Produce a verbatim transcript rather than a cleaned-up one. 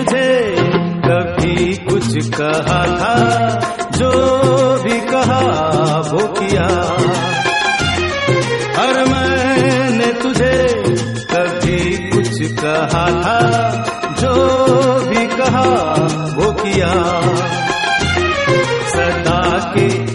तुझे कभी कुछ कहा था, जो भी कहा वो किया। और मैंने तुझे कभी कुछ कहा था, जो भी कहा वो किया। सदा के